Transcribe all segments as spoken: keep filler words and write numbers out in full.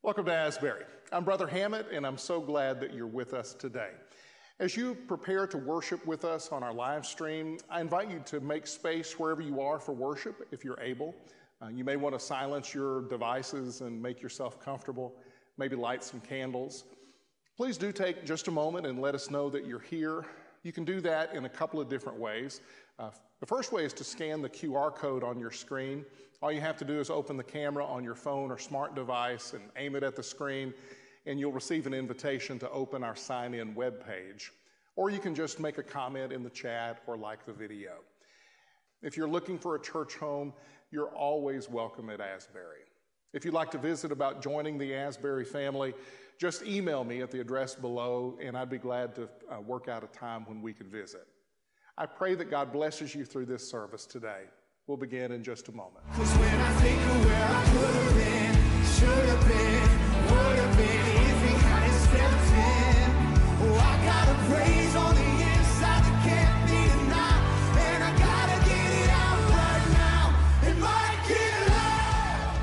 Welcome to Asbury. I'm Brother Hammett, and I'm so glad that you're with us today. As you prepare to worship with us on our live stream, I invite you to make space wherever you are for worship, if you're able. Uh, you may want to silence your devices and make yourself comfortable, maybe light some candles. Please do take just a moment and let us know that you're here. You can do that in a couple of different ways. Uh, the first way is to scan the Q R code on your screen. All you have to do is open the camera on your phone or smart device and aim it at the screen, and you'll receive an invitation to open our sign-in webpage. Or you can just make a comment in the chat or like the video. If you're looking for a church home, you're always welcome at Asbury. If you'd like to visit about joining the Asbury family, just email me at the address below, and I'd be glad to uh, work out a time when we can visit. I pray that God blesses you through this service today. We'll begin in just a moment. 'Cause when I think of where I could have been, should have been, would have been, if he hadn't stepped in. Oh, I got a praise on the inside that can't be denied, and I gotta get it out right now. It might get loud.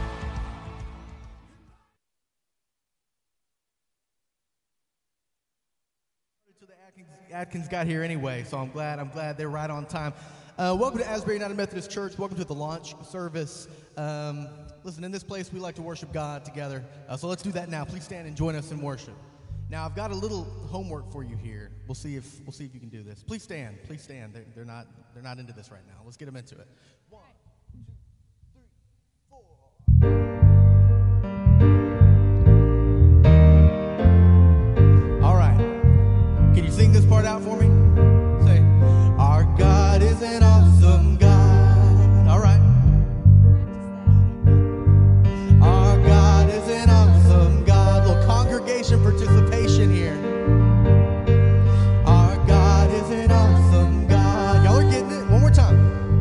To the Atkins, Atkins got here anyway, so I'm glad. I'm glad they're right on time. Uh, welcome to Asbury United Methodist Church. Welcome to the launch service. Um, listen, in this place, we like to worship God together. Uh, so let's do that now. Please stand and join us in worship. Now, I've got a little homework for you here. We'll see if we'll see if you can do this. Please stand. Please stand. They're, they're not they're not into this right now. Let's get them into it. One, two, three, four. All right. Can you sing this part out for me? Say, our God is an awesome God. All right. Our God is an awesome God. Little congregation participation here. Our God is an awesome God. Y'all are getting it? One more time.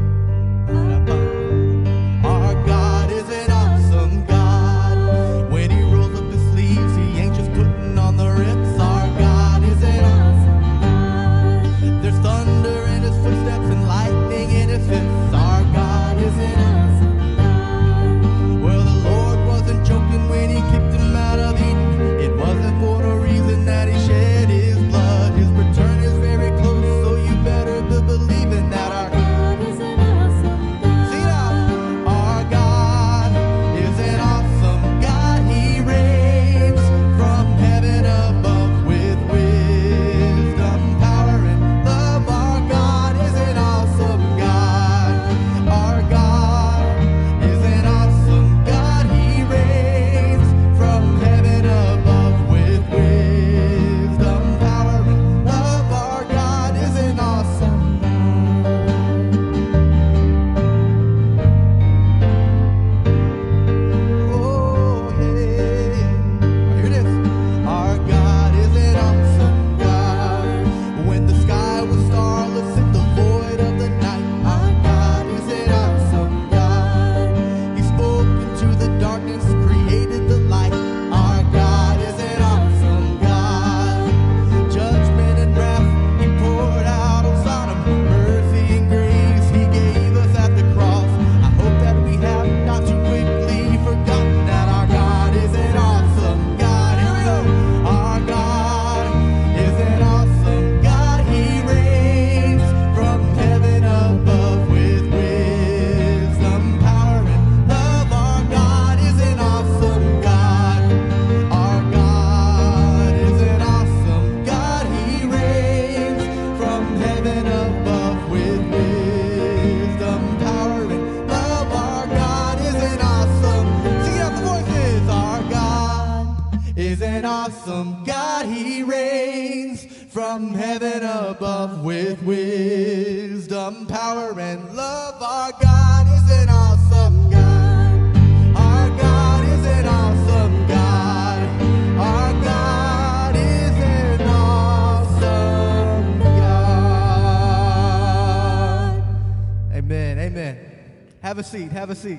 Our God is an awesome God. When he rolls up his sleeves, he ain't just putting on the Ritz. Our God is an awesome God. There's thunder in his footsteps and lightning in his fists. Our God is an awesome God. Well, the Lord wasn't joking when he kicked him out of Eden. It wasn't for no reason that he shed his blood. His return is very close, so you better be believing that our God is an awesome God. See now, our God is an awesome God. He reigns from heaven above with wisdom, power, and love. Our God is an awesome God. Our God is an awesome God. He reigns from heaven above with wisdom, power, and love. Our God is an awesome God. Oh, yeah. Here it is. Our God is an awesome God. When the sky was starless in the void of the night, our God is an awesome God. He spoke into the darkness, created the light. Our God is an awesome God. Judgment and wrath he poured out on Sodom. Mercy and grace he gave us at the cross. I hope that we have not too quickly forgotten that our God is an awesome God. Here we go. Our God is an awesome God. He reigns from heaven above with wisdom, power, and love. Our God is an awesome God. Our God is an awesome God. He reigns from heaven above with wisdom, power, and love. Our God is an awesome. Sing out the voices. Our God is an awesome God. He reigns from heaven above with wisdom, power, and love. Our God is an awesome God. Our God is an awesome God. Our God is an awesome God. Amen. Amen. Have a seat. Have a seat.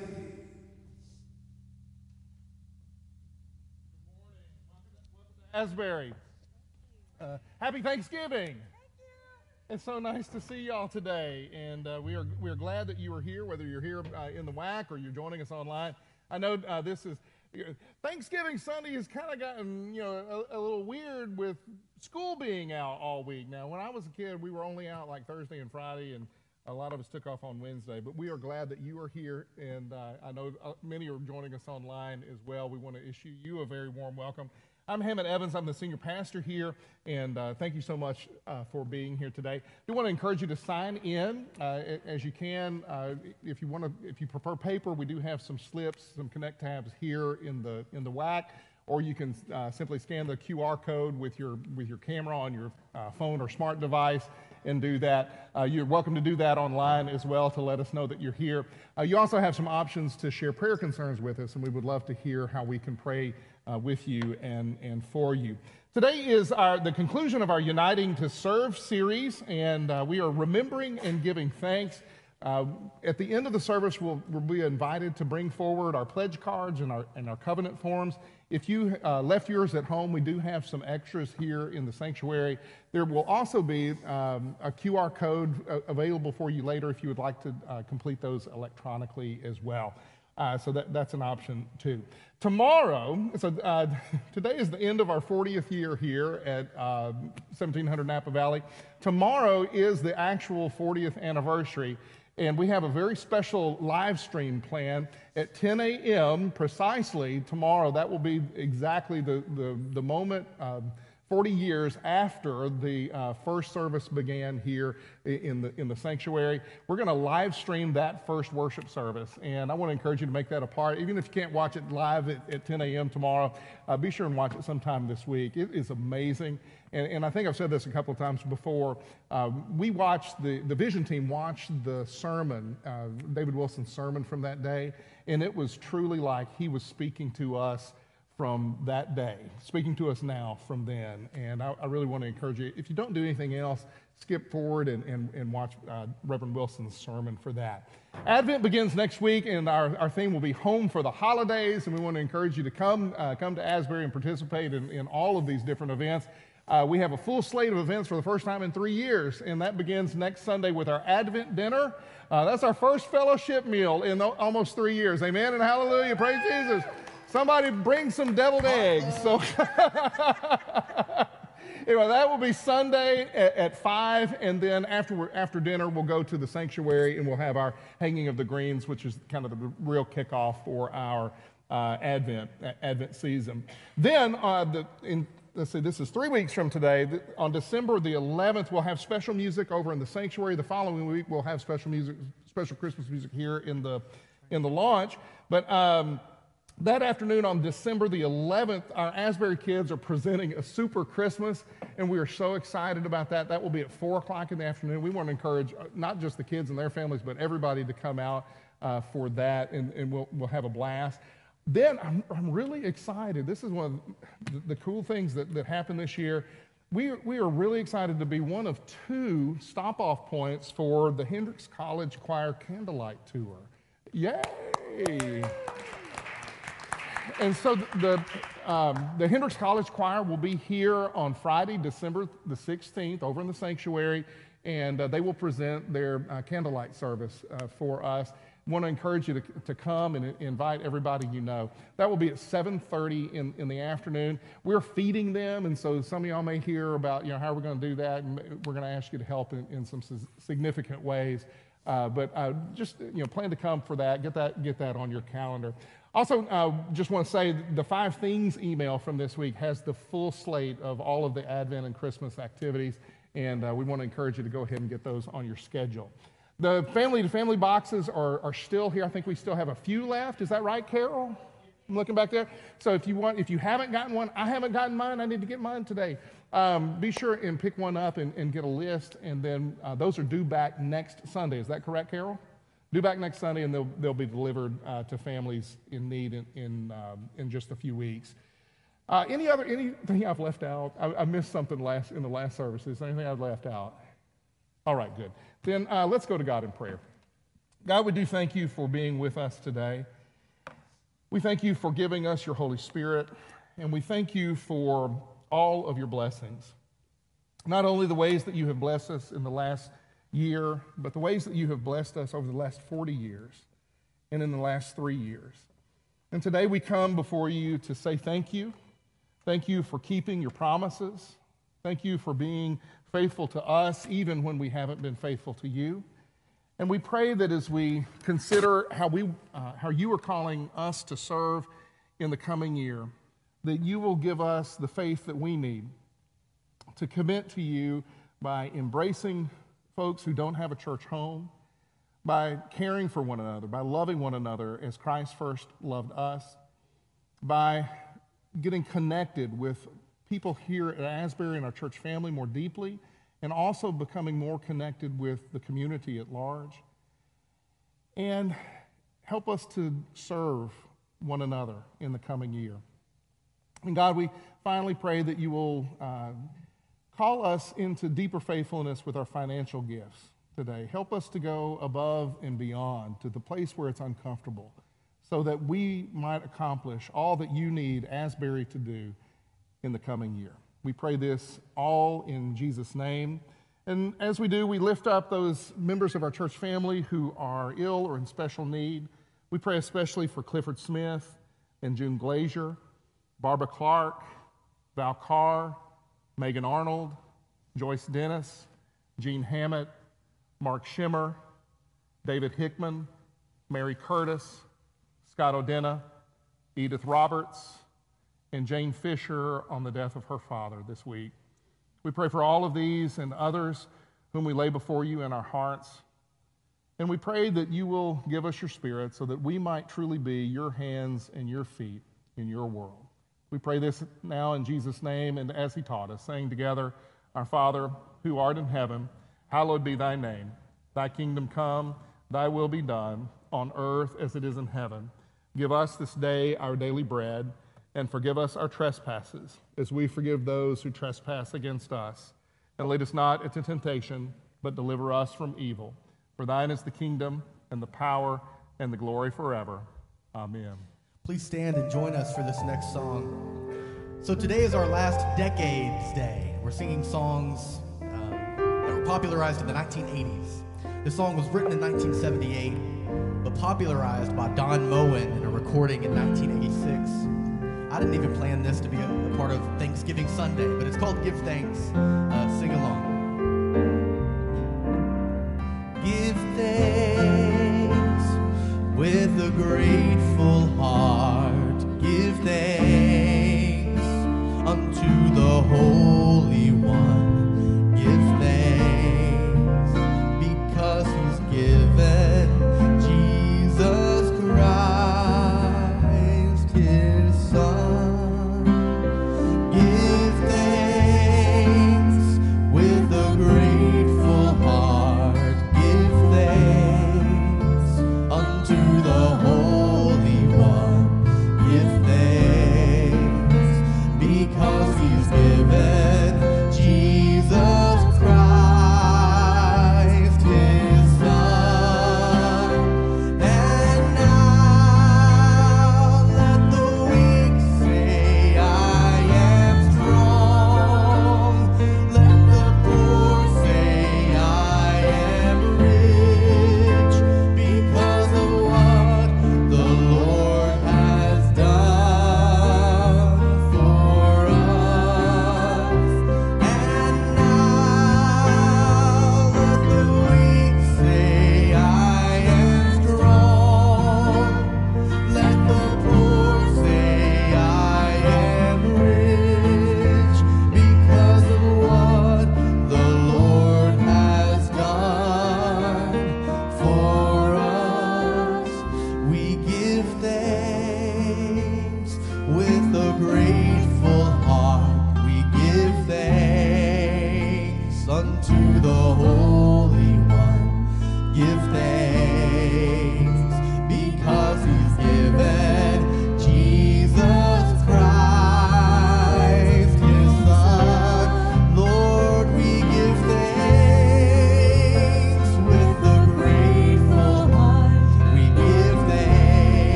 Asbury. Uh, happy Thanksgiving. It's so nice to see y'all today, and uh, we are we are glad that you are here, whether you're here uh, in the W A C or you're joining us online. I know uh, this is Thanksgiving Sunday has kind of gotten, you know, a, a little weird with school being out all week. Now, when I was a kid, we were only out like Thursday and Friday, and a lot of us took off on Wednesday. But we are glad that you are here, and uh, I know uh, many are joining us online as well. We want to issue you a very warm welcome. I'm Hammett Evans. I'm the senior pastor here, and uh, thank you so much uh, for being here today. We want to encourage you to sign in uh, as you can. Uh, if you want to, if you prefer paper, we do have some slips, some connect tabs here in the in the W A C, or you can uh, simply scan the Q R code with your with your camera on your uh, phone or smart device and do that. Uh, you're welcome to do that online as well to let us know that you're here. Uh, you also have some options to share prayer concerns with us, and we would love to hear how we can pray Uh, with you and, and for you. Today is our, the conclusion of our Uniting to Serve series, and uh, we are remembering and giving thanks. Uh, at the end of the service, we'll, we'll be invited to bring forward our pledge cards and our, and our covenant forms. If you uh, left yours at home, we do have some extras here in the sanctuary. There will also be um, a Q R code uh, available for you later if you would like to uh, complete those electronically as well. Uh, so that, that's an option too. Tomorrow, so uh, today is the end of our fortieth year here at uh, seventeen hundred Napa Valley. Tomorrow is the actual fortieth anniversary, and we have a very special live stream plan at ten a m precisely tomorrow. That will be exactly the, the, the moment uh, forty years after the uh, first service began here in the in the sanctuary. We're going to live stream that first worship service, and I want to encourage you to make that a part. Even if you can't watch it live at, at ten a m tomorrow, uh, be sure and watch it sometime this week. It is amazing, and, and I think I've said this a couple of times before. Uh, we watched, the, the Vision team watched the sermon, uh, David Wilson's sermon from that day, and it was truly like he was speaking to us from that day, speaking to us now from then. And I, I really want to encourage you, if you don't do anything else, skip forward and, and, and watch uh, Reverend Wilson's sermon for that. Advent begins next week, and our, our theme will be Home for the Holidays, and we want to encourage you to come, uh, come to Asbury and participate in, in all of these different events. Uh, we have a full slate of events for the first time in three years, and that begins next Sunday with our Advent dinner. Uh, that's our first fellowship meal in the, almost three years. Amen and hallelujah. Praise Jesus. Somebody bring some deviled eggs. So anyway, that will be Sunday at, at five, and then after, after dinner, we'll go to the sanctuary and we'll have our hanging of the greens, which is kind of the real kickoff for our uh, Advent Advent season. Then, uh, the, in, let's see, this is three weeks from today. On December the eleventh, we'll have special music over in the sanctuary. The following week, we'll have special music, special Christmas music here in the in the launch. But um, that afternoon on December the eleventh, our Asbury kids are presenting a Super Christmas, and we are so excited about that. That will be at four o'clock in the afternoon. We want to encourage not just the kids and their families, but everybody to come out uh, for that, and, and we'll, we'll have a blast. Then I'm, I'm really excited. This is one of the, the cool things that, that happened this year. We, we are really excited to be one of two stop-off points for the Hendricks College Choir Candlelight Tour. Yay! And so the, um, the Hendricks College Choir will be here on Friday, December the sixteenth, over in the sanctuary, and uh, they will present their uh, candlelight service uh, for us. I want to encourage you to, to come and invite everybody you know. That will be at seven thirty in, in the afternoon. We're feeding them, and so some of y'all may hear about, you know, how we're going to do that, and we're going to ask you to help in, in some significant ways. Uh, but uh, just, you know, plan to come for that. Get that, get that on your calendar. Also, uh, just want to say the Five Things email from this week has the full slate of all of the Advent and Christmas activities, and uh, we want to encourage you to go ahead and get those on your schedule. The family-to-family boxes are, are still here. I think we still have a few left. Is that right, Carol? I'm looking back there. So if you want, if you haven't gotten one, I haven't gotten mine. I need to get mine today. Um, be sure and pick one up and, and get a list, and then uh, those are due back next Sunday. Is that correct, Carol? Due back next Sunday, and they'll, they'll be delivered uh, to families in need in, in, um, in just a few weeks. Uh, any other, anything I've left out? I, I missed something last in the last service. Is there anything I've left out? All right, good. Then uh, let's go to God in prayer. God, we do thank you for being with us today. We thank you for giving us your Holy Spirit, and we thank you for all of your blessings. Not only the ways that you have blessed us in the last year, but the ways that you have blessed us over the last forty years and in the last three years. And today we come before you to say thank you. Thank you for keeping your promises. Thank you for being faithful to us even when we haven't been faithful to you. And we pray that as we consider how we, uh, how you are calling us to serve in the coming year, that you will give us the faith that we need to commit to you by embracing folks who don't have a church home, by caring for one another, by loving one another as Christ first loved us, by getting connected with people here at Asbury and our church family more deeply, and also becoming more connected with the community at large. And help us to serve one another in the coming year. And God, we finally pray that you will uh, call us into deeper faithfulness with our financial gifts today. Help us to go above and beyond to the place where it's uncomfortable so that we might accomplish all that you need Asbury to do in the coming year. We pray this all in Jesus' name. And as we do, we lift up those members of our church family who are ill or in special need. We pray especially for Clifford Smith and June Glazier, Barbara Clark, Val Carr, Megan Arnold, Joyce Dennis, Jean Hammett, Mark Schimmer, David Hickman, Mary Curtis, Scott O'Denna, Edith Roberts, and Jane Fisher on the death of her father this week. We pray for all of these and others whom we lay before you in our hearts. And we pray that you will give us your Spirit so that we might truly be your hands and your feet in your world. We pray this now in Jesus' name and as he taught us, saying together, Our Father, who art in heaven, hallowed be thy name. Thy kingdom come, thy will be done, on earth as it is in heaven. Give us this day our daily bread, and forgive us our trespasses, as we forgive those who trespass against us. And lead us not into temptation, but deliver us from evil. For thine is the kingdom, and the power, and the glory forever. Amen. Please stand and join us for this next song. So today is our last Decades Day. We're singing songs um, that were popularized in the nineteen eighties. This song was written in nineteen seventy-eight, but popularized by Don Moen in a recording in nineteen eighty-six. I didn't even plan this to be a, a part of Thanksgiving Sunday, but it's called Give Thanks. Uh, sing along. Give thanks with a grateful heart. Give thanks unto the Holy One. Give thanks because he's given Jesus Christ, his Son. Give thanks with a grateful heart. Give thanks unto the Holy One.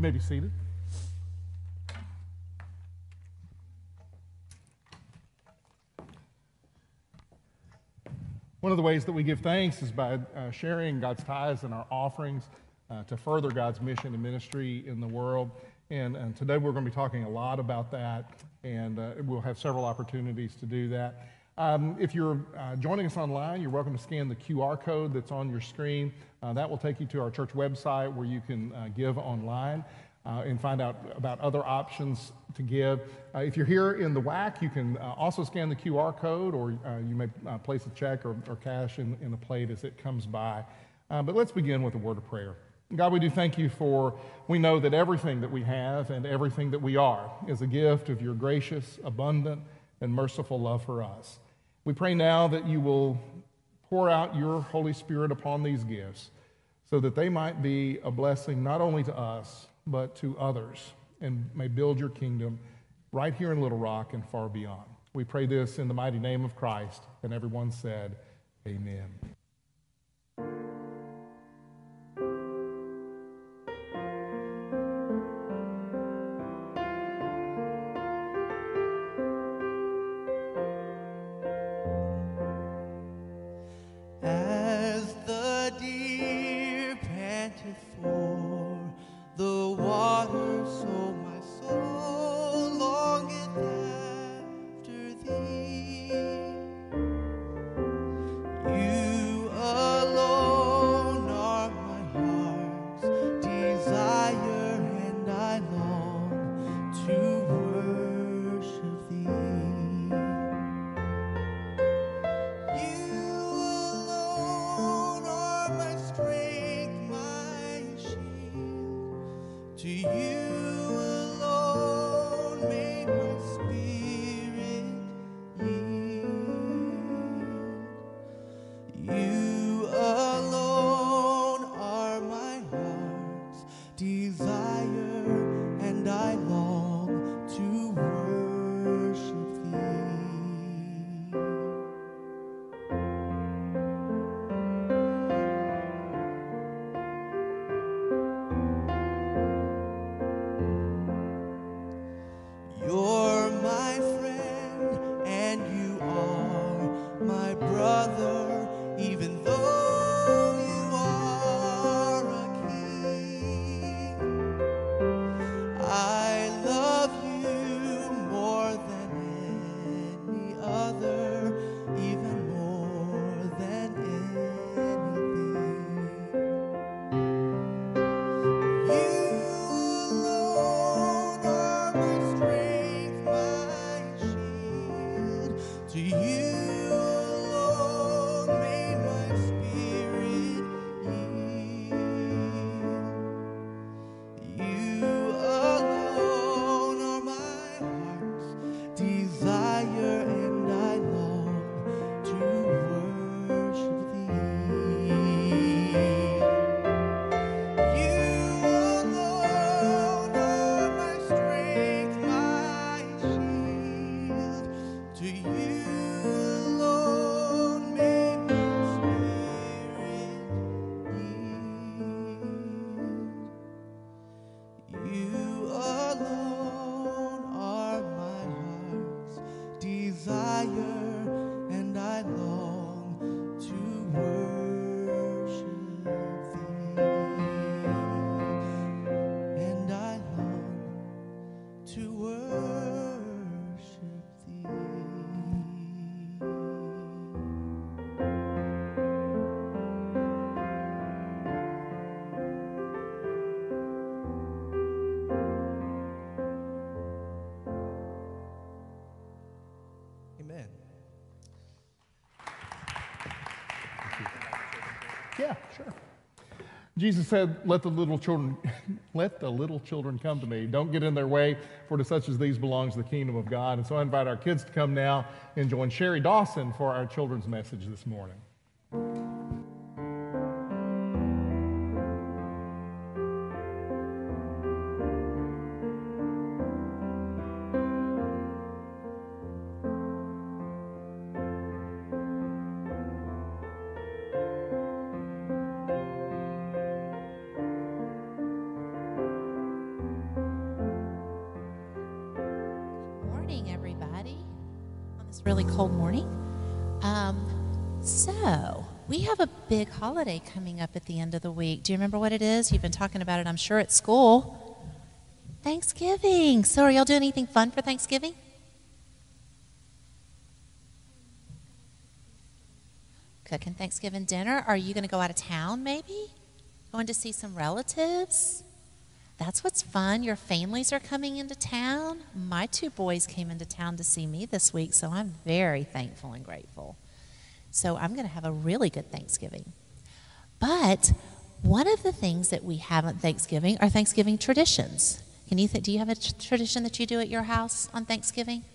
may be seated. One of the ways that we give thanks is by uh, sharing God's tithes and our offerings uh, to further God's mission and ministry in the world. And, and today we're going to be talking a lot about that, and uh, we'll have several opportunities to do that. Um, if you're uh, joining us online, you're welcome to scan the Q R code that's on your screen. Uh, that will take you to our church website where you can uh, give online. Uh, and find out about other options to give. Uh, if you're here in the W A C, you can uh, also scan the Q R code, or uh, you may uh, place a check or, or cash in, in the plate as it comes by. Uh, but let's begin with a word of prayer. God, we do thank you for, we know that everything that we have and everything that we are is a gift of your gracious, abundant, and merciful love for us. We pray now that you will pour out your Holy Spirit upon these gifts so that they might be a blessing not only to us, but to others, and may build your kingdom right here in Little Rock and far beyond. We pray this in the mighty name of Christ, and everyone said, amen. As the deer panteth for the water, so my soul longeth after thee. You alone are my heart's desire, and I long to worship thee. You alone are my strength, my shield. To you alone may my spirit yield. You alone are my heart's desire, and I long to worship thee. You're my friend, and you are my brother, even though you are a king. I love you more than any other, even more than anything. You alone are my strength, my shield. To you alone may my spirit yield. You alone are my heart's desire, and I long to worship thee. You alone are my strength, my shield. To you alone may my spirit yield. You alone are my heart's desire, and I long to worship thee. And I long to worship thee. Amen. Yeah, sure. Jesus said, let the little children, let the little children come to me. Don't get in their way, for to such as these belongs the kingdom of God. And so I invite our kids to come now and join Sherry Dawson for our children's message this morning. Really cold morning. Um, so, we have a big holiday coming up at the end of the week. Do you remember what it is? You've been talking about it, I'm sure, at school. Thanksgiving. So, are y'all doing anything fun for Thanksgiving? Cooking Thanksgiving dinner. Are you going to go out of town, maybe? Going to see some relatives? That's what's fun. Your families are coming into town. My two boys came into town to see me this week, so I'm very thankful and grateful. So I'm going to have a really good Thanksgiving. But one of the things that we have on Thanksgiving are Thanksgiving traditions. Can you th- do you have a t- tradition that you do at your house on Thanksgiving?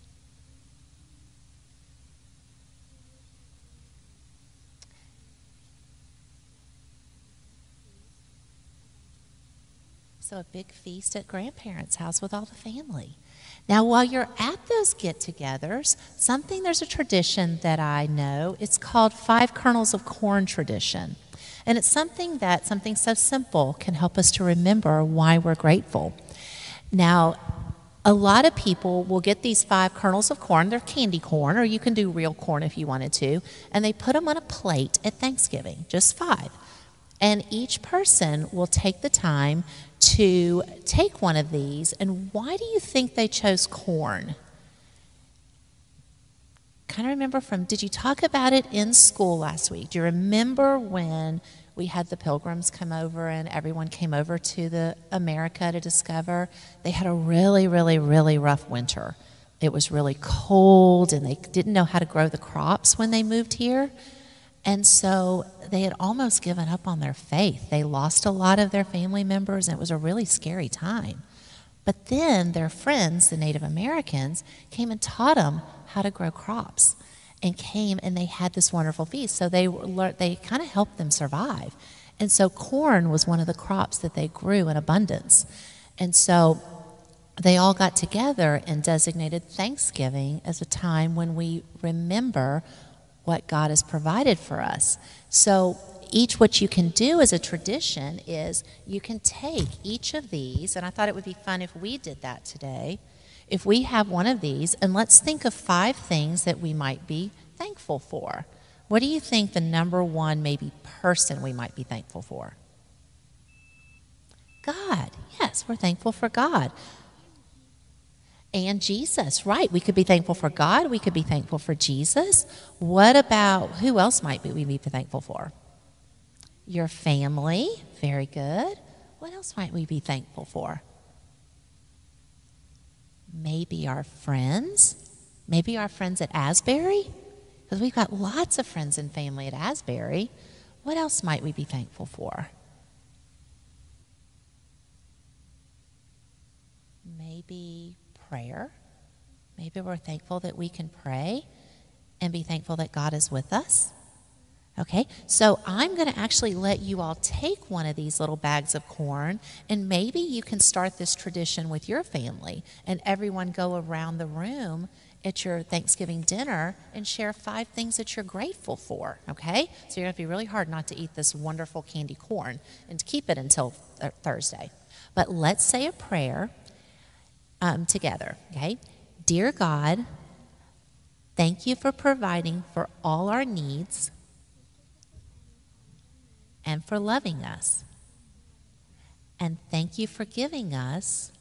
So a big feast at grandparents' house with all the family. Now, while you're at those get-togethers, something, there's a tradition that I know. It's called Five Kernels of Corn tradition. And it's something that, something so simple can help us to remember why we're grateful. Now, a lot of people will get these five kernels of corn. They're candy corn, or you can do real corn if you wanted to. And they put them on a plate at Thanksgiving, just five. And each person will take the time to take one of these. And why do you think they chose corn? Kind of remember from, did you talk about it in school last week? Do you remember when we had the Pilgrims come over and everyone came over to the America to discover? They had a really, really, really rough winter. It was really cold and they didn't know how to grow the crops when they moved here. And so they had almost given up on their faith. They lost a lot of their family members, and it was a really scary time. But then their friends, the Native Americans, came and taught them how to grow crops, and came and they had this wonderful feast. So they learned, they kind of helped them survive. And so corn was one of the crops that they grew in abundance. And so they all got together and designated Thanksgiving as a time when we remember what God has provided for us. So each, what you can do as a tradition is you can take each of these, and I thought it would be fun if we did that today. If we have one of these, and let's think of five things that we might be thankful for. What do you think the number one maybe person we might be thankful for? God. Yes, we're thankful for God. And Jesus, right. We could be thankful for God. We could be thankful for Jesus. What about, who else might we be thankful for? Your family. Very good. What else might we be thankful for? Maybe our friends. Maybe our friends at Asbury. Because we've got lots of friends and family at Asbury. What else might we be thankful for? Maybe prayer. Maybe we're thankful that we can pray and be thankful that God is with us. Okay, so I'm going to actually let you all take one of these little bags of corn, and maybe you can start this tradition with your family and everyone go around the room at your Thanksgiving dinner and share five things that you're grateful for, okay? So you're going to be really hard not to eat this wonderful candy corn and to keep it until th- Thursday. But let's say a prayer Um, together, okay? Dear God, thank you for providing for all our needs and for loving us. And thank you for giving us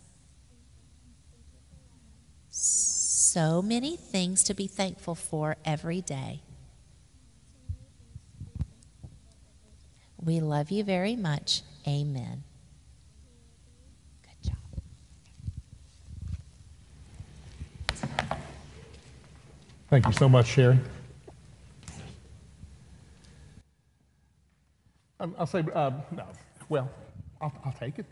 so many things to be thankful for every day. We love you very much. Amen. Thank you so much, Sherry. Um, I'll say, uh, no, well, I'll, I'll take it,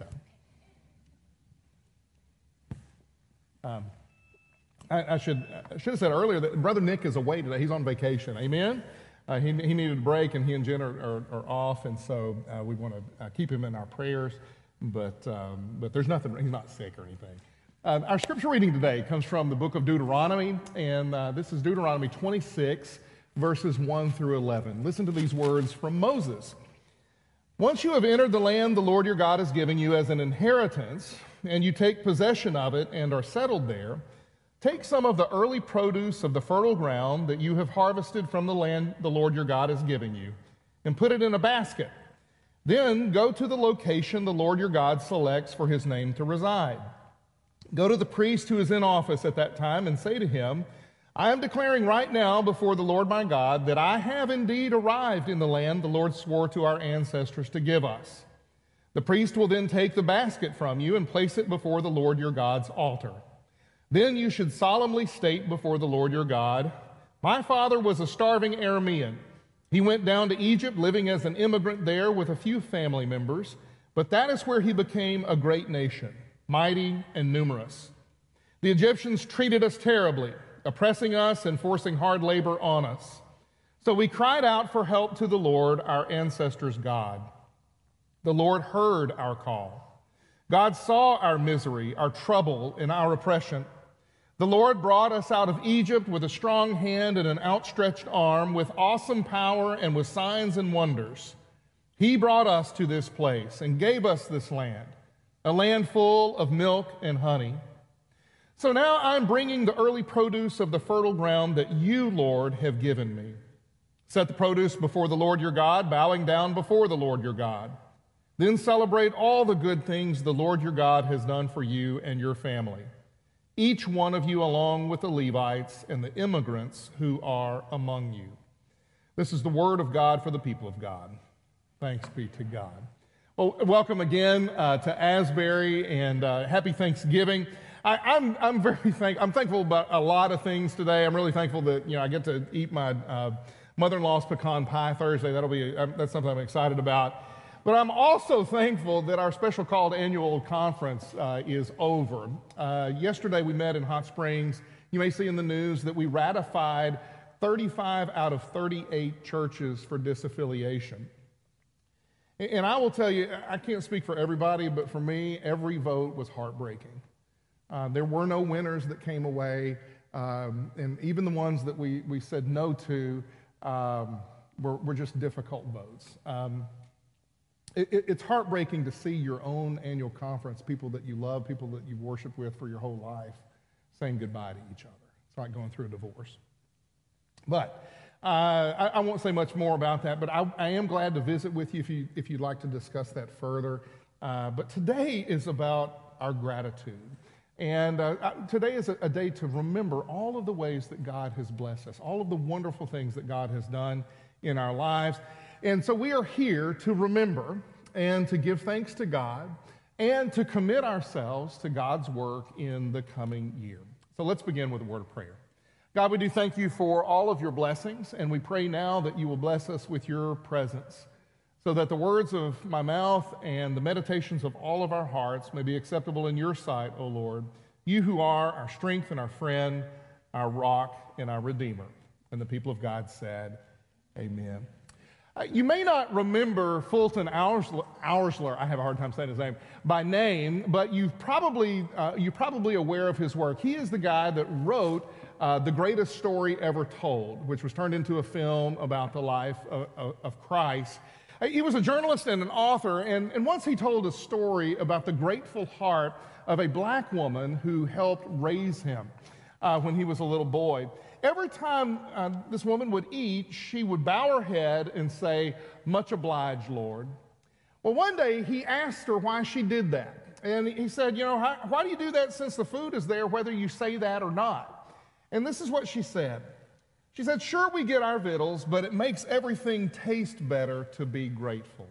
though. Um, I, I, should, I should have said earlier that Brother Nick is away today. He's on vacation, amen? Uh, he, he needed a break, and he and Jen are, are, are off, and so uh, we want to uh, keep him in our prayers, but, um, but there's nothing, he's not sick or anything. Uh, our scripture reading today comes from the book of Deuteronomy, and uh, this is Deuteronomy twenty-six, verses one through eleven. Listen to these words from Moses. Once you have entered the land the Lord your God is giving you as an inheritance, and you take possession of it and are settled there, take some of the early produce of the fertile ground that you have harvested from the land the Lord your God is giving you, and put it in a basket. Then go to the location the Lord your God selects for his name to reside. Go to the priest who is in office at that time and say to him, I am declaring right now before the Lord my God that I have indeed arrived in the land the Lord swore to our ancestors to give us. The priest will then take the basket from you and place it before the Lord your God's altar. Then you should solemnly state before the Lord your God, my father was a starving Aramean. He went down to Egypt, living as an immigrant there with a few family members, but that is where he became a great nation, mighty and numerous. The Egyptians treated us terribly, oppressing us and forcing hard labor on us. So we cried out for help to the Lord, our ancestors' God. The Lord heard our call. God saw our misery, our trouble, and our oppression. The Lord brought us out of Egypt with a strong hand and an outstretched arm, with awesome power and with signs and wonders. He brought us to this place and gave us this land, a land full of milk and honey. So now I'm bringing the early produce of the fertile ground that you, Lord, have given me. Set the produce before the Lord your God, bowing down before the Lord your God. Then celebrate all the good things the Lord your God has done for you and your family, each one of you along with the Levites and the immigrants who are among you. This is the word of God for the people of God. Thanks be to God. Well, welcome again uh, to Asbury, and uh, happy Thanksgiving. I, I'm I'm very thank I'm thankful about a lot of things today. I'm really thankful that you know I get to eat my uh, mother-in-law's pecan pie Thursday. That'll be uh, that's something I'm excited about. But I'm also thankful that our special called annual conference uh, is over. Uh, yesterday we met in Hot Springs. You may see in the news that we ratified thirty-five out of thirty-eight churches for disaffiliation. And I will tell you, I can't speak for everybody, but for me, every vote was heartbreaking. Uh, there were no winners that came away, um, and even the ones that we, we said no to um, were, were just difficult votes. Um, It, it's heartbreaking to see your own annual conference, people that you love, people that you've worshiped with for your whole life, saying goodbye to each other. It's like going through a divorce. But uh, I, I won't say much more about that, but I, I am glad to visit with you if, you if you'd like to discuss that further. Uh, but today is about our gratitude. And uh, today is a, a day to remember all of the ways that God has blessed us, all of the wonderful things that God has done in our lives. And so we are here to remember and to give thanks to God and to commit ourselves to God's work in the coming year. So let's begin with a word of prayer. God, we do thank you for all of your blessings, and we pray now that you will bless us with your presence, so that the words of my mouth and the meditations of all of our hearts may be acceptable in your sight, O Lord, you who are our strength and our friend, our rock and our redeemer. And the people of God said, amen. Uh, you may not remember Fulton Oursler, I have a hard time saying his name, by name, but you've probably, uh, you're probably aware of his work. He is the guy that wrote uh, The Greatest Story Ever Told, which was turned into a film about the life of, of, of Christ. Uh, he was a journalist and an author, and, and once he told a story about the grateful heart of a black woman who helped raise him uh, when he was a little boy. Every time uh, this woman would eat, she would bow her head and say, much obliged, Lord. Well, one day he asked her why she did that. And he said, you know, how, why do you do that since the food is there, whether you say that or not? And this is what she said. She said, sure, we get our victuals, but it makes everything taste better to be grateful.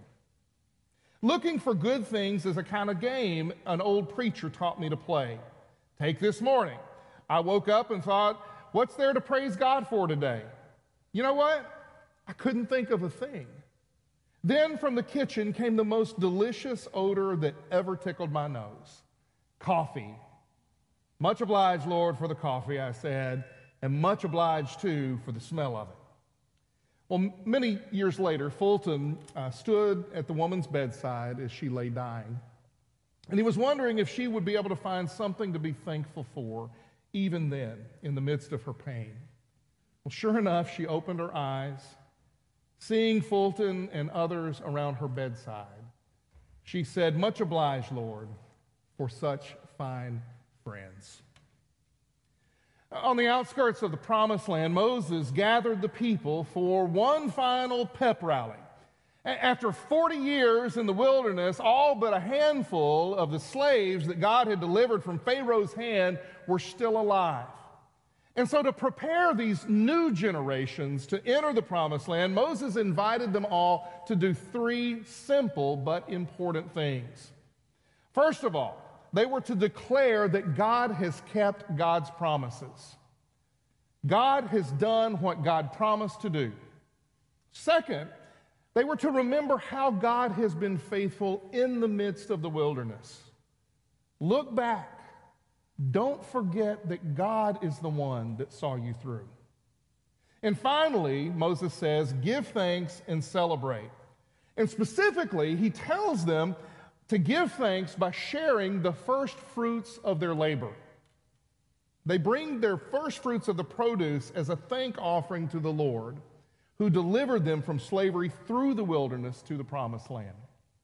Looking for good things is a kind of game an old preacher taught me to play. Take this morning. I woke up and thought, what's there to praise God for today? You know what? I couldn't think of a thing. Then from the kitchen came the most delicious odor that ever tickled my nose. Coffee. Much obliged, Lord, for the coffee, I said, and much obliged, too, for the smell of it. Well, many years later, Fulton uh, stood at the woman's bedside as she lay dying, and he was wondering if she would be able to find something to be thankful for even then, in the midst of her pain. Well, sure enough, she opened her eyes, seeing Fulton and others around her bedside. She said, much obliged, Lord, for such fine friends. On the outskirts of the Promised Land, Moses gathered the people for one final pep rally. After forty years in the wilderness, all but a handful of the slaves that God had delivered from Pharaoh's hand were still alive. And so to prepare these new generations to enter the Promised Land, Moses invited them all to do three simple but important things. First of all, they were to declare that God has kept God's promises. God has done what God promised to do. Second, they were to remember how God has been faithful in the midst of the wilderness. Look back. Don't forget that God is the one that saw you through. And finally, Moses says, give thanks and celebrate. And specifically, he tells them to give thanks by sharing the first fruits of their labor. They bring their first fruits of the produce as a thank offering to the Lord, who delivered them from slavery through the wilderness to the Promised Land.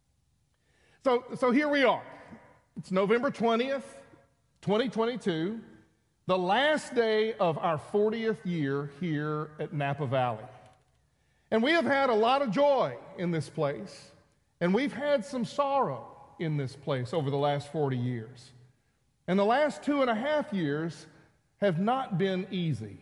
So, so here we are. It's November twentieth, twenty twenty-two, the last day of our fortieth year here at Napa Valley. And we have had a lot of joy in this place, and we've had some sorrow in this place over the last forty years. And the last two and a half years have not been easy.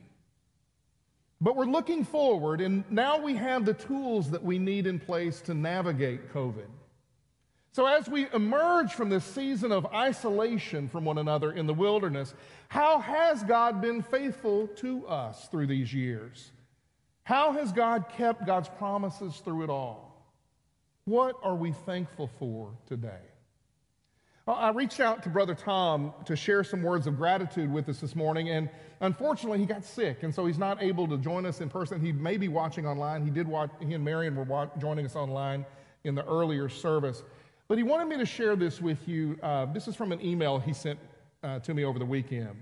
But we're looking forward, and now we have the tools that we need in place to navigate COVID. So as we emerge from this season of isolation from one another in the wilderness, how has God been faithful to us through these years? How has God kept God's promises through it all? What are we thankful for today? I reached out to Brother Tom to share some words of gratitude with us this morning, and unfortunately he got sick, and so he's not able to join us in person. He may be watching online. He did watch, he and Marion were wa- joining us online in the earlier service. But he wanted me to share this with you. Uh, this is from an email he sent uh, to me over the weekend.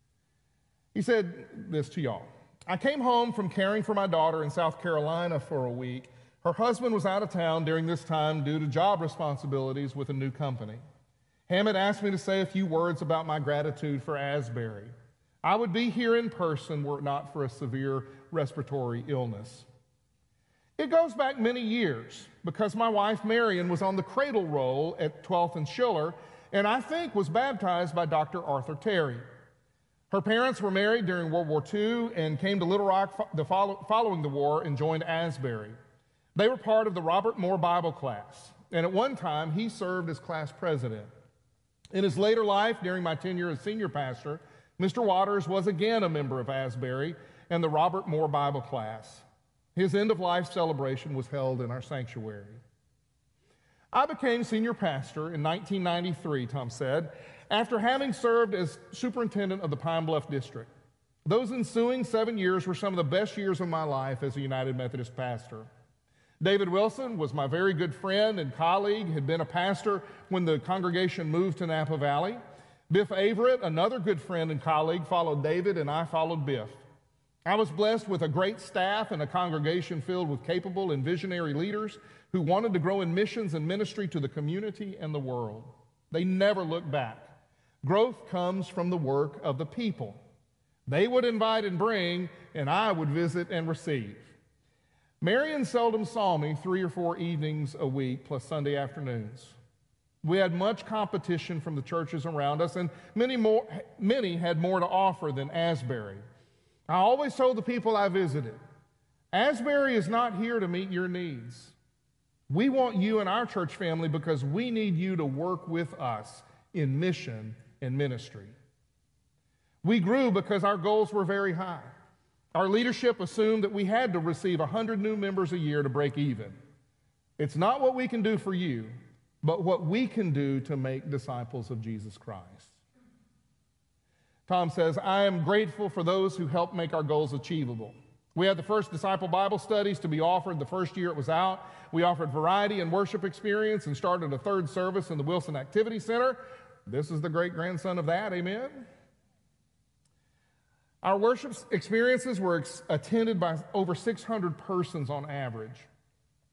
He said this to y'all. I came home from caring for my daughter in South Carolina for a week. Her husband was out of town during this time due to job responsibilities with a new company. Hammett asked me to say a few words about my gratitude for Asbury. I would be here in person were it not for a severe respiratory illness. It goes back many years because my wife Marion was on the cradle roll at twelfth and Schiller, and I think was baptized by Doctor Arthur Terry. Her parents were married during World War Two and came to Little Rock fo- the follow- following the war and joined Asbury. They were part of the Robert Moore Bible class, and at one time he served as class president. In his later life, during my tenure as senior pastor, Mister Waters was again a member of Asbury and the Robert Moore Bible class. His end-of-life celebration was held in our sanctuary. I became senior pastor in nineteen ninety-three, Tom said, after having served as superintendent of the Pine Bluff District. Those ensuing seven years were some of the best years of my life as a United Methodist pastor. David Wilson was my very good friend and colleague, had been a pastor when the congregation moved to Napa Valley. Biff Averett, another good friend and colleague, followed David, and I followed Biff. I was blessed with a great staff and a congregation filled with capable and visionary leaders who wanted to grow in missions and ministry to the community and the world. They never looked back. Growth comes from the work of the people. They would invite and bring, and I would visit and receive. Marion seldom saw me three or four evenings a week, plus Sunday afternoons. We had much competition from the churches around us, and many more, many had more to offer than Asbury. I always told the people I visited, Asbury is not here to meet your needs. We want you in our church family because we need you to work with us in mission and ministry. We grew because our goals were very high. Our leadership assumed that we had to receive one hundred new members a year to break even. It's not what we can do for you, but what we can do to make disciples of Jesus Christ. Tom says, I am grateful for those who helped make our goals achievable. We had the first Disciple Bible Studies to be offered the first year it was out. We offered variety and worship experience and started a third service in the Wilson Activity Center. This is the great-grandson of that, amen? Our worship experiences were ex- attended by over six hundred persons on average.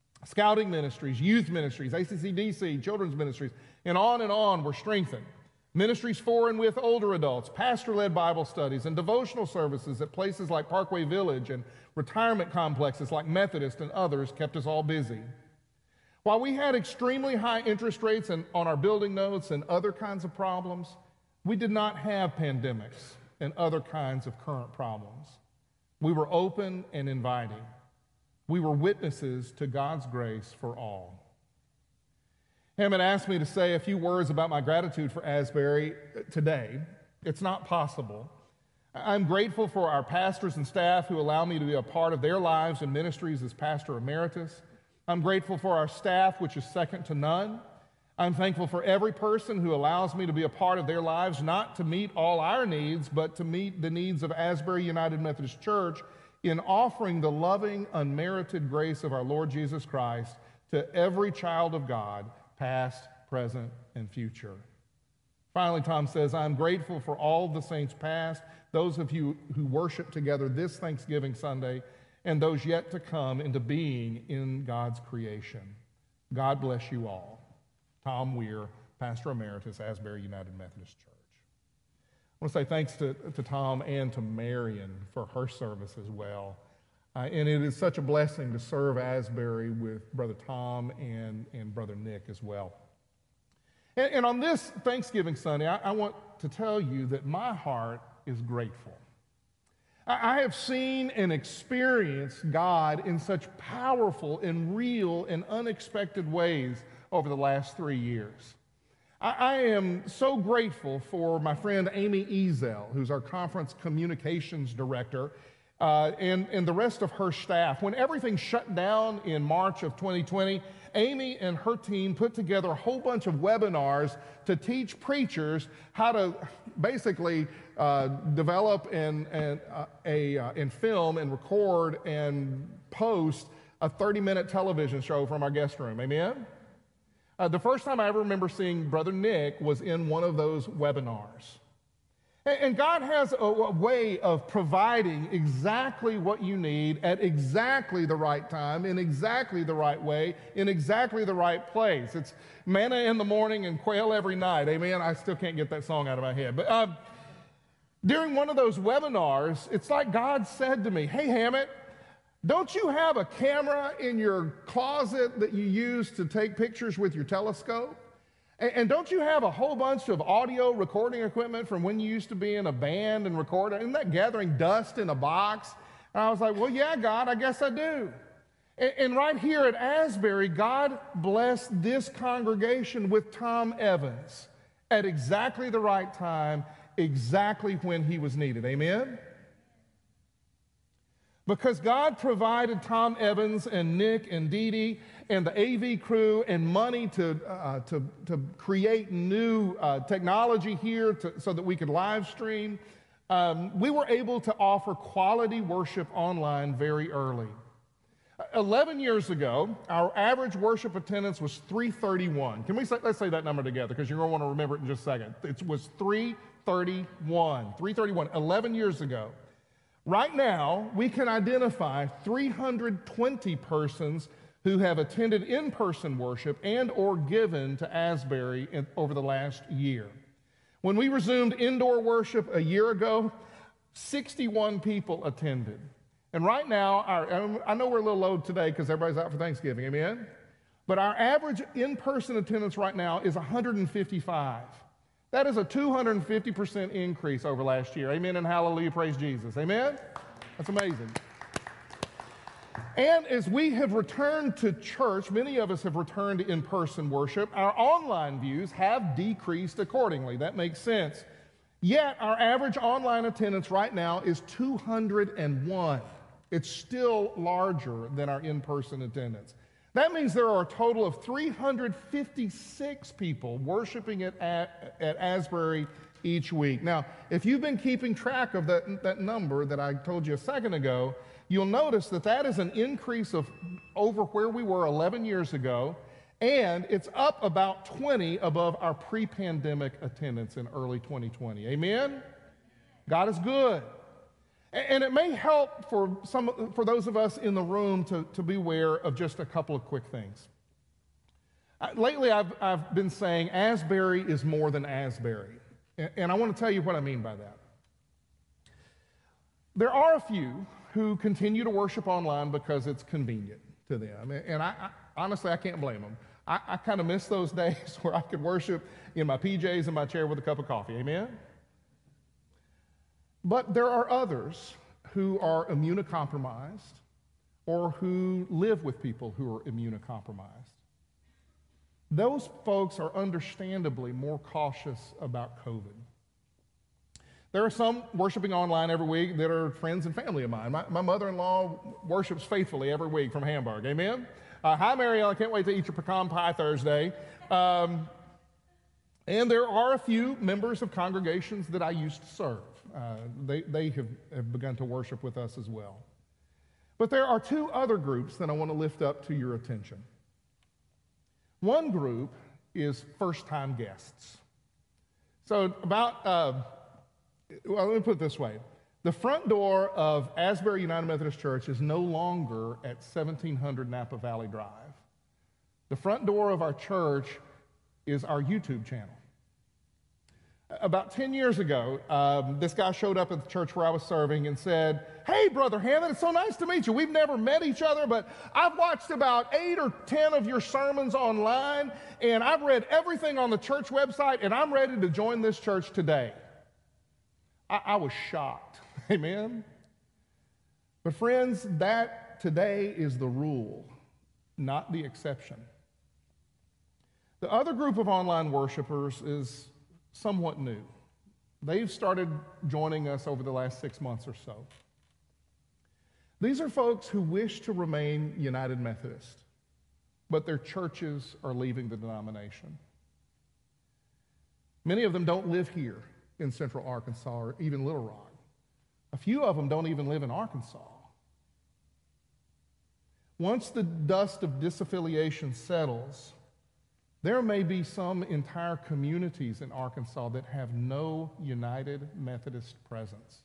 Scouting ministries, youth ministries, A C C D C, children's ministries, and on and on were strengthened. Ministries for and with older adults, pastor-led Bible studies, and devotional services at places like Parkway Village and retirement complexes like Methodist and others kept us all busy. While we had extremely high interest rates and, on our building notes and other kinds of problems, we did not have pandemics and other kinds of current problems. We were open and inviting. We were witnesses to God's grace for all. Hammond asked me to say a few words about my gratitude for Asbury today. It's not possible. I'm grateful for our pastors and staff who allow me to be a part of their lives and ministries as pastor emeritus. I'm grateful for our staff, which is second to none. I'm thankful for every person who allows me to be a part of their lives, not to meet all our needs, but to meet the needs of Asbury United Methodist Church in offering the loving, unmerited grace of our Lord Jesus Christ to every child of God, past, present, and future. Finally, Tom says, I'm grateful for all the saints past, those of you who worship together this Thanksgiving Sunday, and those yet to come into being in God's creation. God bless you all. Tom Weir, Pastor Emeritus, Asbury United Methodist Church. I want to say thanks to, to Tom and to Marion for her service as well. Uh, and it is such a blessing to serve Asbury with Brother Tom and, and Brother Nick as well. And, and on this Thanksgiving Sunday, I, I want to tell you that my heart is grateful. I have seen and experienced God in such powerful and real and unexpected ways over the last three years. I, I am so grateful for my friend Amy Ezel, who's our conference communications director, uh, and, and the rest of her staff. When everything shut down in March of twenty twenty, Amy and her team put together a whole bunch of webinars to teach preachers how to basically uh, develop and, and, uh, a, uh, and film and record and post a thirty-minute television show from our guest room. Amen? Uh, the first time I ever remember seeing Brother Nick was in one of those webinars. And God has a way of providing exactly what you need at exactly the right time, in exactly the right way, in exactly the right place. It's manna in the morning and quail every night. Amen? I still can't get that song out of my head. But uh, during one of those webinars, it's like God said to me, hey, Hammett, don't you have a camera in your closet that you use to take pictures with your telescope? And don't you have a whole bunch of audio recording equipment from when you used to be in a band and record? Isn't that gathering dust in a box? And I was like, well, yeah, God, I guess I do. And right here at Asbury, God blessed this congregation with Tom Evans at exactly the right time, exactly when he was needed. Amen? Because God provided Tom Evans and Nick and Dee Dee and the A V crew and money to, uh, to, to create new uh, technology here to, so that we could live stream, um, we were able to offer quality worship online very early. Eleven years ago, our average worship attendance was three thirty-one. Can we say, let's say that number together because you're going to want to remember it in just a second. It was three thirty-one. three thirty-one, eleven years ago. Right now, we can identify three hundred twenty persons who have attended in-person worship and or given to Asbury in, over the last year. When we resumed indoor worship a year ago, sixty-one people attended. And right now, our, I know we're a little low today because everybody's out for Thanksgiving, amen? But our average in-person attendance right now is one hundred fifty-five. That is a two hundred fifty percent increase over last year. Amen and hallelujah, praise Jesus. Amen? That's amazing. And as we have returned to church, many of us have returned to in-person worship, our online views have decreased accordingly. That makes sense. Yet our average online attendance right now is two hundred one. It's still larger than our in-person attendance. That means there are a total of three hundred fifty-six people worshiping at, at, at Asbury each week. Now, if you've been keeping track of that, that number that I told you a second ago, you'll notice that that is an increase of over where we were eleven years ago, and it's up about twenty above our pre-pandemic attendance in early twenty twenty. Amen? God is good. And it may help for some, for those of us in the room to, to be aware of just a couple of quick things. Uh, lately, I've, I've been saying Asbury is more than Asbury. And, and I want to tell you what I mean by that. There are a few who continue to worship online because it's convenient to them. And I, I honestly, I can't blame them. I, I kind of miss those days where I could worship in my P Js in my chair with a cup of coffee. Amen? But there are others who are immunocompromised or who live with people who are immunocompromised. Those folks are understandably more cautious about COVID. There are some worshiping online every week that are friends and family of mine. My, my mother-in-law worships faithfully every week from Hamburg. Amen? Uh, hi, Marielle. I can't wait to eat your pecan pie Thursday. Um, and there are a few members of congregations that I used to serve. Uh, they they have, have begun to worship with us as well. But there are two other groups that I want to lift up to your attention. One group is first-time guests. So about, uh, well, let me put it this way. The front door of Asbury United Methodist Church is no longer at seventeen hundred Napa Valley Drive. The front door of our church is our YouTube channel. About ten years ago, um, this guy showed up at the church where I was serving and said, "Hey, Brother Hammond, it's so nice to meet you. We've never met each other, but I've watched about eight or ten of your sermons online, and I've read everything on the church website, and I'm ready to join this church today." I, I was shocked. Amen? But friends, that today is the rule, not the exception. The other group of online worshipers is somewhat new. They've started joining us over the last six months or so. These are folks who wish to remain United Methodist, but their churches are leaving the denomination. Many of them don't live here in Central Arkansas or even Little Rock. A few of them don't even live in Arkansas. Once the dust of disaffiliation settles, there may be some entire communities in Arkansas that have no United Methodist presence.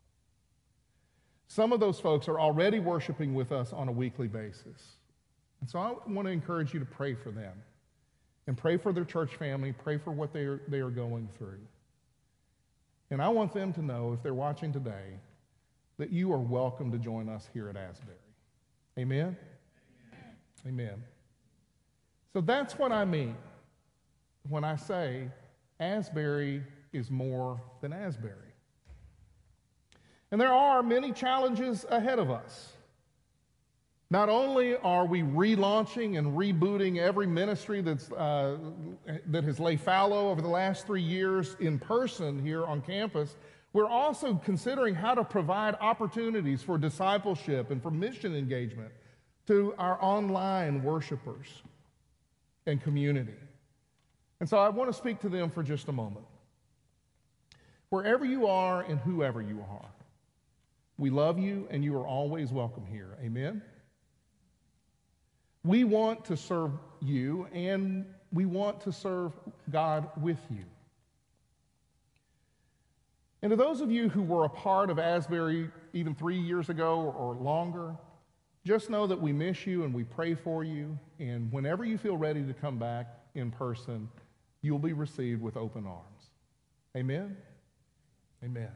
Some of those folks are already worshiping with us on a weekly basis. And so I want to encourage you to pray for them and pray for their church family, pray for what they are, they are going through. And I want them to know, if they're watching today, that you are welcome to join us here at Asbury. Amen? Amen. Amen. So that's what I mean when I say Asbury is more than Asbury. And there are many challenges ahead of us. Not only are we relaunching and rebooting every ministry that's, uh, that has lay fallow over the last three years in person here on campus, we're also considering how to provide opportunities for discipleship and for mission engagement to our online worshipers and community. And so I want to speak to them for just a moment. Wherever you are and whoever you are, we love you and you are always welcome here. Amen? We want to serve you and we want to serve God with you. And to those of you who were a part of Asbury even three years ago or longer, just know that we miss you and we pray for you. And whenever you feel ready to come back in person, you'll be received with open arms. Amen? Amen.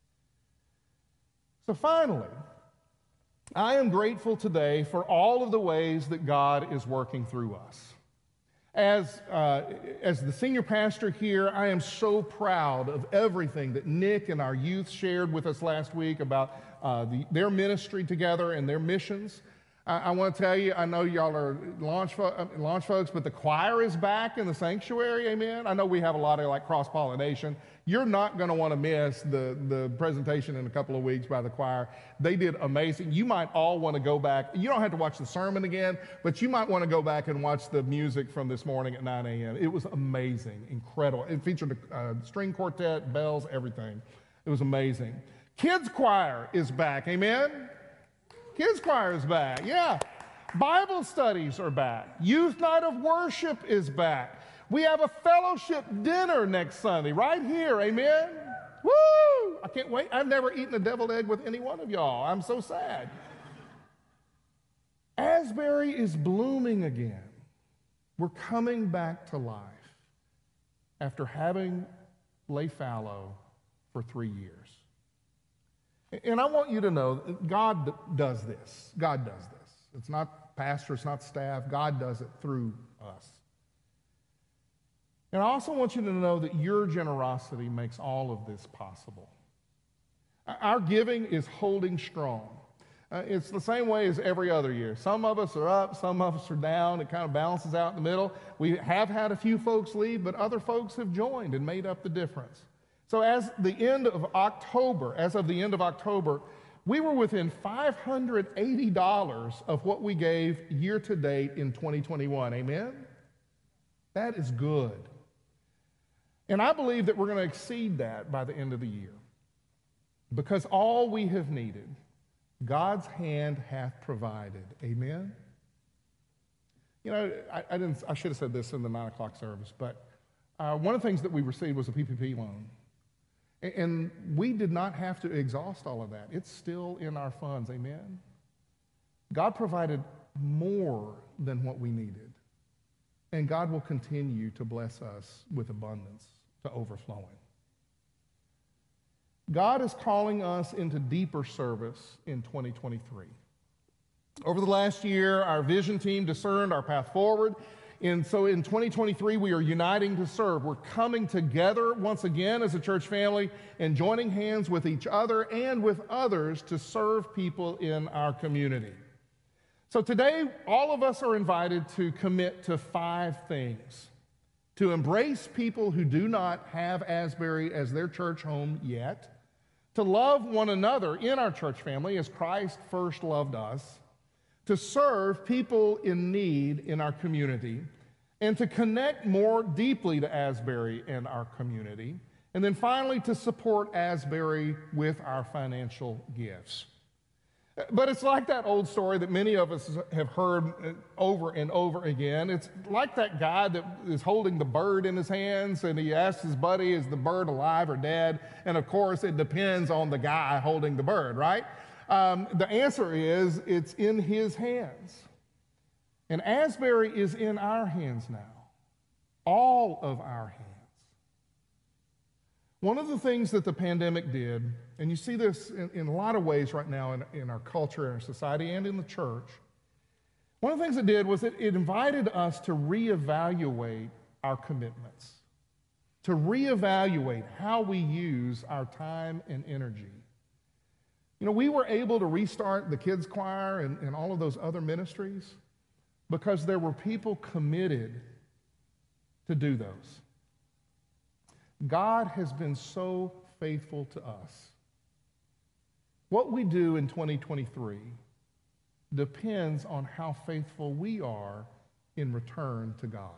So finally, I am grateful today for all of the ways that God is working through us. As, uh, as the senior pastor here, I am so proud of everything that Nick and our youth shared with us last week about uh, the, their ministry together and their missions. I, I want to tell you, I know y'all are launch, fo- launch folks, but the choir is back in the sanctuary, amen? I know we have a lot of like cross-pollination. You're not going to want to miss the, the presentation in a couple of weeks by the choir. They did amazing. You might all want to go back. You don't have to watch the sermon again, but you might want to go back and watch the music from this morning at nine a.m. It was amazing, incredible. It featured a uh, string quartet, bells, everything. It was amazing. Kids choir is back, amen? Kids choir is back, yeah. Bible studies are back. Youth night of worship is back. We have a fellowship dinner next Sunday right here, amen? Woo! I can't wait. I've never eaten a deviled egg with any one of y'all. I'm so sad. Asbury is blooming again. We're coming back to life after having lay fallow for three years. And I want you to know that God does this. God does this. It's not pastor, it's not staff. God does it through us. And I also want you to know that your generosity makes all of this possible. Our giving is holding strong. Uh, it's the same way as every other year. Some of us are up, some of us are down. It kind of balances out in the middle. We have had a few folks leave, but other folks have joined and made up the difference. So as the end of October, as of the end of October, we were within five hundred eighty dollars of what we gave year to date in twenty twenty-one. Amen? That is good. And I believe that we're going to exceed that by the end of the year. Because all we have needed, God's hand hath provided. Amen? You know, I, I, didn't, I should have said this in the nine o'clock service, but uh, one of the things that we received was a P P P loan. And, and we did not have to exhaust all of that. It's still in our funds. Amen? God provided more than what we needed. And God will continue to bless us with abundance to overflowing. God is calling us into deeper service in twenty twenty-three. Over the last year, our vision team discerned our path forward. And so in twenty twenty-three, we are uniting to serve. We're coming together once again as a church family and joining hands with each other and with others to serve people in our community. So today, all of us are invited to commit to five things. To embrace people who do not have Asbury as their church home yet. To love one another in our church family as Christ first loved us. To serve people in need in our community. And to connect more deeply to Asbury and our community. And then finally, to support Asbury with our financial gifts. But it's like that old story that many of us have heard over and over again. It's like that guy that is holding the bird in his hands, and he asks his buddy, is the bird alive or dead? And of course, it depends on the guy holding the bird, right? Um, the answer is, it's in his hands. And Asbury is in our hands now. All of our hands. One of the things that the pandemic did, and you see this in, in a lot of ways right now in, in our culture, in our society, and in the church, one of the things it did was it, it invited us to reevaluate our commitments, to reevaluate how we use our time and energy. You know, we were able to restart the kids' choir and, and all of those other ministries because there were people committed to do those. God has been so faithful to us. What we do in twenty twenty-three depends on how faithful we are in return to God.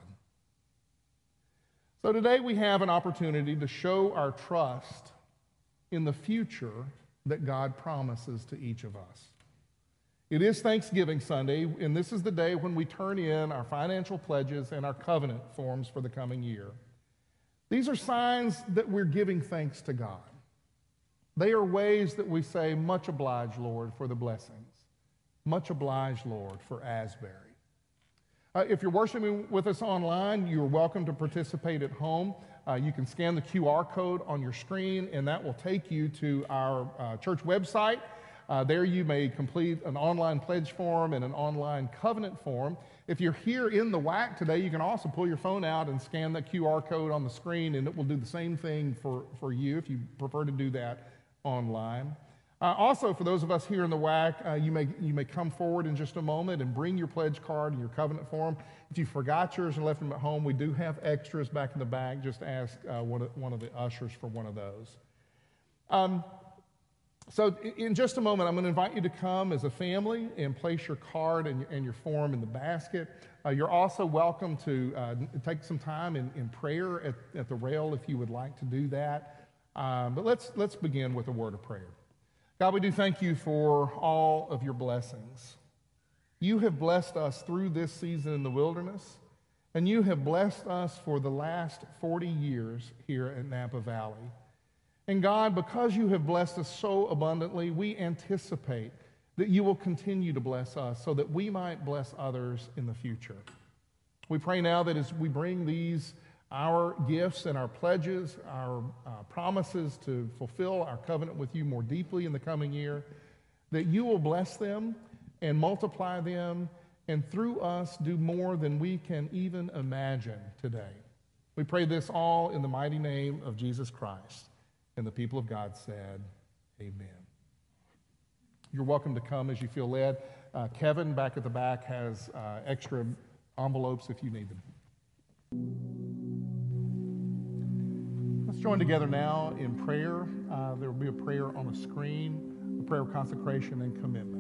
So today we have an opportunity to show our trust in the future that God promises to each of us. It is Thanksgiving Sunday, and this is the day when we turn in our financial pledges and our covenant forms for the coming year. These are signs that we're giving thanks to God. They are ways that we say, much obliged, Lord, for the blessings. Much obliged, Lord, for Asbury. Uh, if you're worshiping with us online, you're welcome to participate at home. Uh, you can scan the Q R code on your screen, and that will take you to our uh, church website. Uh, there you may complete an online pledge form and an online covenant form. If you're here in the W A C today, you can also pull your phone out and scan the Q R code on the screen, and it will do the same thing for, for you if you prefer to do that online. Uh, also, for those of us here in the W A C, uh, you, may, you may come forward in just a moment and bring your pledge card and your covenant form. If you forgot yours and left them at home, we do have extras back in the back. Just ask uh, one, of, one of the ushers for one of those. Um, So in just a moment, I'm going to invite you to come as a family and place your card and, and your form in the basket. Uh, you're also welcome to uh, take some time in, in prayer at, at the rail if you would like to do that. Um, but let's, let's begin with a word of prayer. God, we do thank you for all of your blessings. You have blessed us through this season in the wilderness, and you have blessed us for the last forty years here at Napa Valley. And God, because you have blessed us so abundantly, we anticipate that you will continue to bless us so that we might bless others in the future. We pray now that as we bring these our gifts and our pledges, our uh, promises to fulfill our covenant with you more deeply in the coming year, that you will bless them and multiply them, and through us do more than we can even imagine today. We pray this all in the mighty name of Jesus Christ. And the people of God said, amen. You're welcome to come as you feel led. Uh, Kevin back at the back has uh, extra envelopes if you need them. Let's join together now in prayer. Uh, there will be a prayer on the screen, a prayer of consecration and commitment.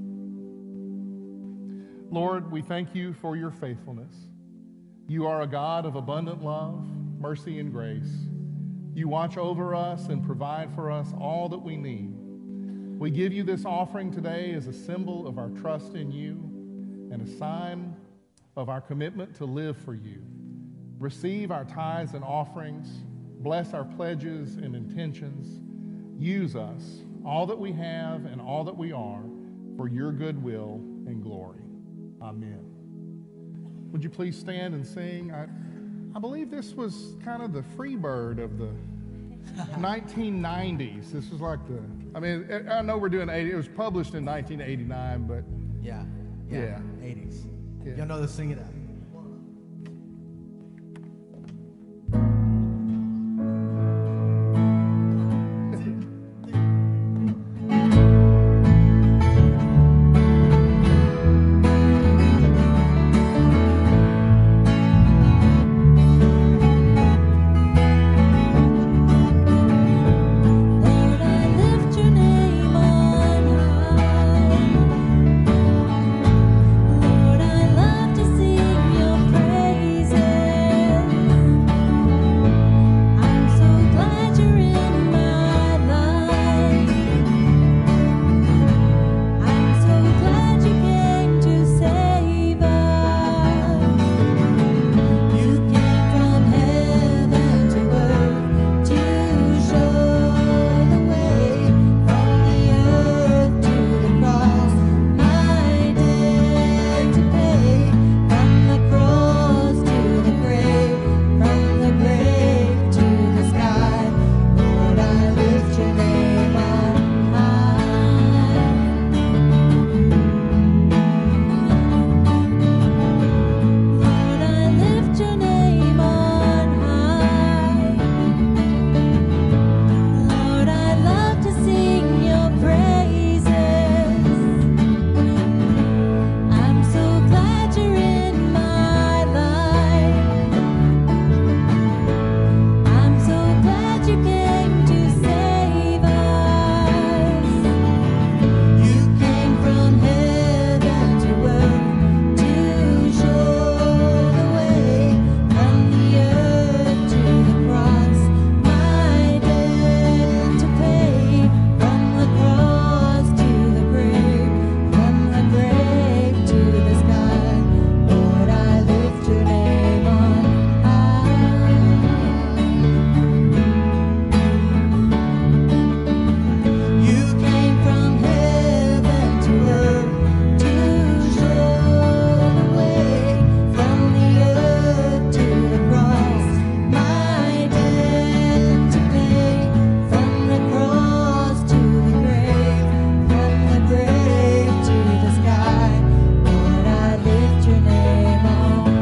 Lord, we thank you for your faithfulness. You are a God of abundant love, mercy, and grace. You watch over us and provide for us all that we need. We give you this offering today as a symbol of our trust in you and a sign of our commitment to live for you. Receive our tithes and offerings. Bless our pledges and intentions. Use us, all that we have and all that we are, for your goodwill and glory. Amen. Would you please stand and sing? I, I believe this was kind of the Freebird of the nineteen nineties. This was like the, I mean, I know we're doing eighty. It was published in nineteen eighty-nine, but Yeah, yeah, Yeah. eighties. Yeah. Y'all know to sing it out. Lord, I lift your name on high. Lord, I love to sing your praises. I'm so glad you're in my life. I'm so glad you came to save us. You came from heaven to earth to show the way, from the earth to the cross, my debt to pay, from the cross to the grave, from the grave to the sky. Lord, I lift your name on high. Lord, I lift your name on high. Lord, I love to sing your praises. I'm so glad you're in my life. I'm so glad you came to save us. You came from heaven to earth to show the way, from the earth to the cross, my debt to pay, from the cross to the grave, from the grave to the sky. Lord, I lift your name on high. You came from heaven to earth to show the way, from the earth to the cross, my debt to pay, from the cross to the grave, from the grave to the sky. Lord, I lift your name on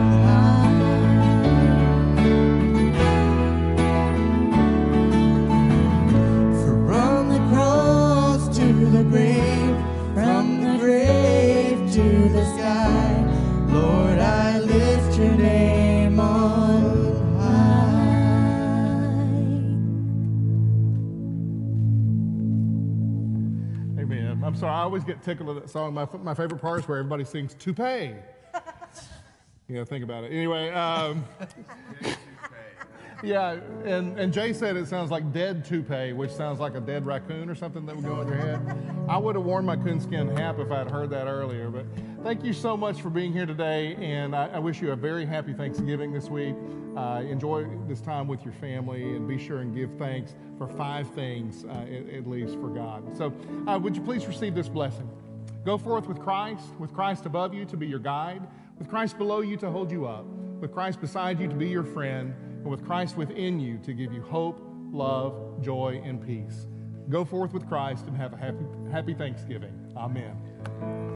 high. From the cross to the grave, from the grave to the sky, Lord, I lift your name on high. amen. I'm sorry, I always get tickled at that song. My, my favorite part is where everybody sings toupee. You know, think about it. Anyway, um, yeah, and, and Jay said it sounds like dead toupee, which sounds like a dead raccoon or something that would go on your head. I would have worn my coonskin hat if I had heard that earlier. But thank you so much for being here today, and I, I wish you a very happy Thanksgiving this week. Uh, enjoy this time with your family, and be sure and give thanks for five things, uh, at, at least, for God. So uh, would you please receive this blessing? Go forth with Christ, with Christ above you to be your guide, with Christ below you to hold you up, with Christ beside you to be your friend, and with Christ within you to give you hope, love, joy, and peace. Go forth with Christ and have a happy, happy Thanksgiving. Amen.